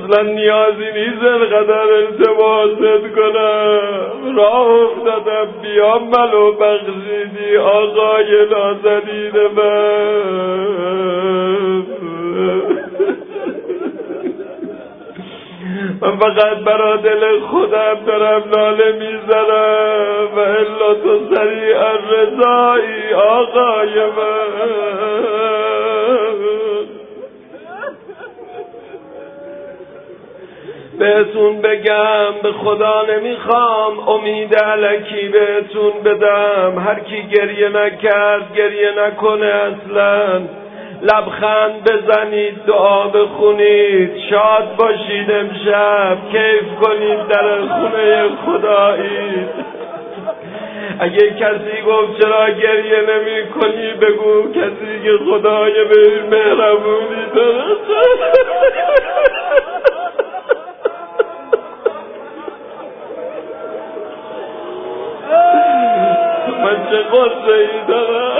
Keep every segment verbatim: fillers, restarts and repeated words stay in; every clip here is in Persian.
اصلا نیازی نیست اینقدر التماست کنم. راه افتادم بیام منو بخشیدی آقای نازنین من. من فقط برا دل خودم دارم ناله میزنم و الا تو سریعا رضایی آقای من. بهتون بگم به خدا نمیخوام امید الکی بهتون بدم. هر کی گریه نکرد گریه نکنه اصلا. لبخند بزنید دعا بخونید شاد باشید امشب کیف کنید در خونه خدایی. اگه کسی گفت چرا گریه نمی کنی بگو کسی که خدای مهربونی داره. من چه قصه ای دارم.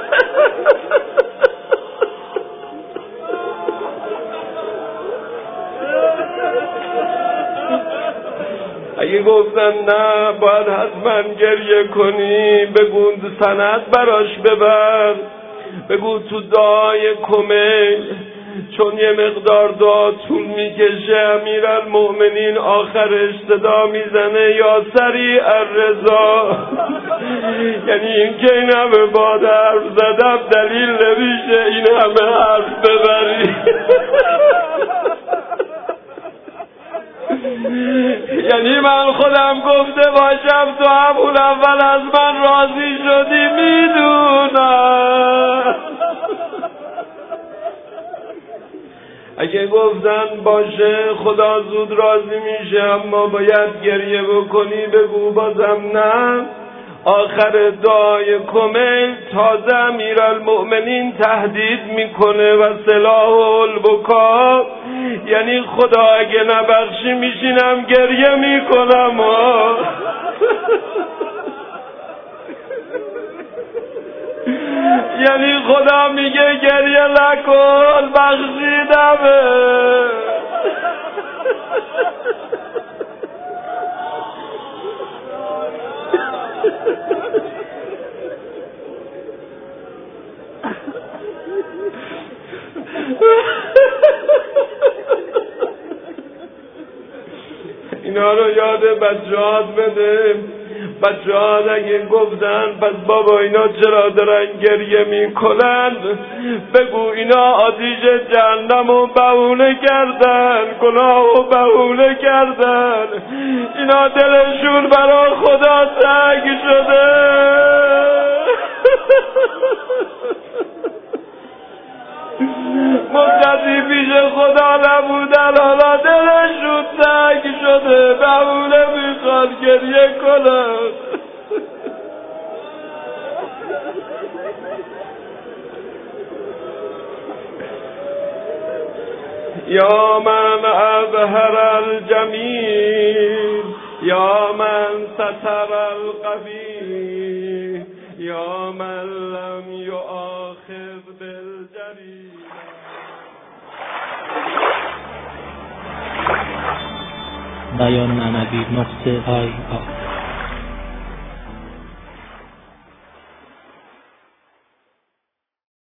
اگه گفتن نه باید حتما گریه کنی بگو سند براش ببر. بگو تو دعای کمیل چون یه مقدار دعا طول میکشه امیرالمؤمنین آخرش صدا میزنه یا سریع الرضا. یعنی این که این همه باد حرف زدم دلیل نمیشه این همه حرف ببری. یعنی من خودم گفته باشم تو همون اول از من راضی شدی میدونم. اگه گفتن باشه خدا زود راضی میشه اما باید گریه بکنی بگو بازم نه. آخر دعای کمیل تازه امیرالمؤمنین تهدید میکنه و سلاح البکا. یعنی خدا اگه نبخشی میشینم گریه میکنم. یعنی خدا میگه گریه نکن بخشیدمه. اینا رو یاد بچه‌هات بده. بچه‌هات اگه گفتن پس بابا اینا چرا دارن گریه میکنن بگو اینا آتیش جهنم رو بهونه کردن گناه رو بهونه کردن. اینا دلشون برای خدا تنگ شده. مدتی پیش خدا نبودن حالا دلشون تنگ شده بهونه میخواد گریه کنن. یا من ابهر الجمیل یا من ستر القوی یا من لم یؤاخذ بالجریمه. بیان معنوی نقطه آی آی